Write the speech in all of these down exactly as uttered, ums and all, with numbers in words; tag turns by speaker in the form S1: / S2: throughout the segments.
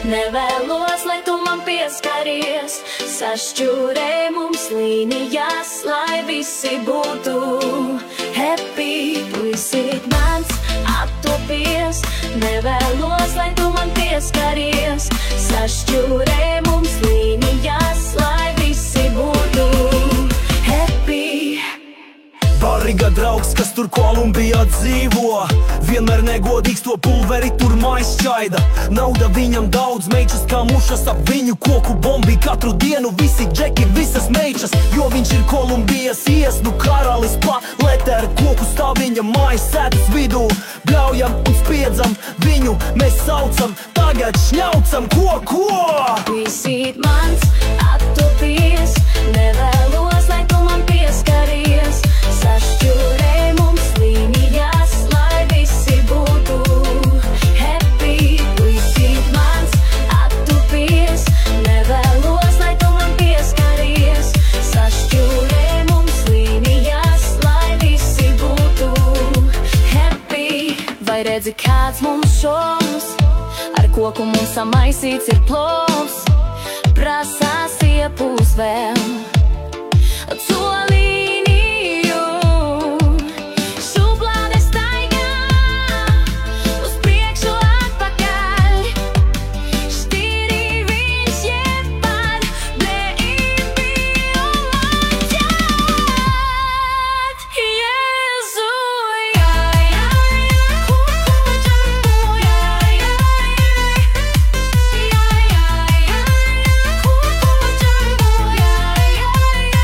S1: Nevēlos, lai tu man pieskaries, sašķūrē mums līnijas, lai visi būtu happy. Puisīt mans attopies, nevēlos, lai tu man pieskaries, sašķūrē mums līnijas, lai visi būtu happy.
S2: Barīga draugs, kas tur Kolumbijā dzīvo, vienmēr negodīgs, to pulveri tur mājas šķaida. Nauda viņam daudz, meičas kā mušas ap viņu koku bombi. Katru dienu visi džeki, visas meičas, jo viņš ir Kolumbijas iesnu karalis. Paletē ar koku stāv viņa mājas sētas vidū. Bļaujam un spiedzam viņu, mēs saucam, tagad šņaucam, ko, ko?
S1: Puisīt mans attopies, nevēlos, lai tu man pieskaries, sašķūrē mums līnijas, lai visi būtu happy. Puisīt mans attopies, nevēlos, lai tu man pieskaries, sašķūrē mums līnijas, lai visi būtu happy. Vai redzi, kāds mums šovs, ar koku mums samaisīts ir plovs, prasās iepūs vēl colīniju. Šublāde staigā uz priekšu atpakaļ, štīrī viņš jebad, baby, oh my God. Jēzu, jā, jā, jā, kuku džambu, jā, jā, jā, jā, jā, jā, kuku džambu, jā, jā, jā.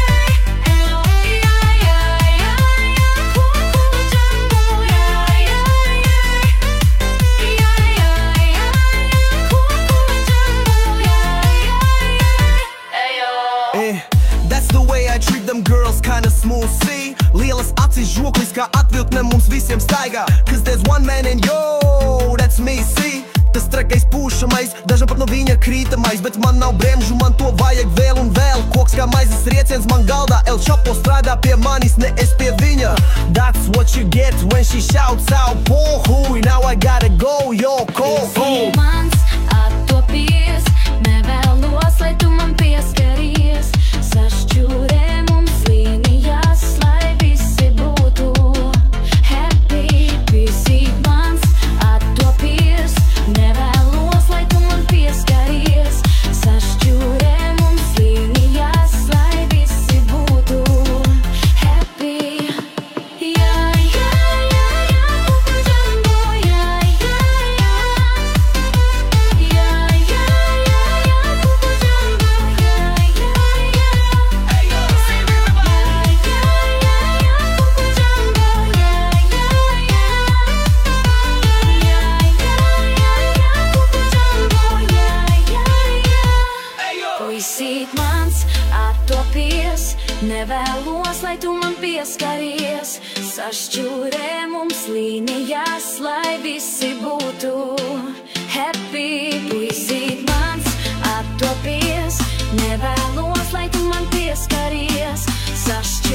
S3: That's the way I treat them girls, kinda smooth, see. Lielas acis žoklis, kā atvilkne mums visiem staigā. Cause there's one man and yo, that's me, see. Tas trakais pūšamais, dažam pat no viņa krītamais, bet man nav bremžu, man to vajag vēl un vēl. Koks kā maizes rieciens man galdā, El Chapo strādā pie manis, ne es pie viņa. That's what you get when she shouts out, pohuj, now I gotta go, yo, ko,
S1: Puisīt mans attopies, nevēlos, lai tu man pieskaries, sašķūrē mums līnijas, lai visi būtu happy. Puisīt mans attopies, nevēlos, lai tu man pieskaries, sašķūrē mums līnijas, lai visi būtu happy. Jā, jā, jā, jā, kuku džambu, jā, jā, jā. Jā, jā, jā, jā, kuku džambu, jā, jā, jā.
S3: Hey yo, sing everybody.
S1: Jā, jā, jā, kuku džambu, jā, jā, jā. Jā, jā, jā, jā, kuku džambu, jā, jā, jā.
S3: Hey yo.
S1: Puisīt mans attopies, nevēlos, lai tu man pieskaries, sašķūrē mums līnijas, lai visi būtu happy. Puisīt mans attopies, nevēlos, lai tu man pieskaries, sašķūrē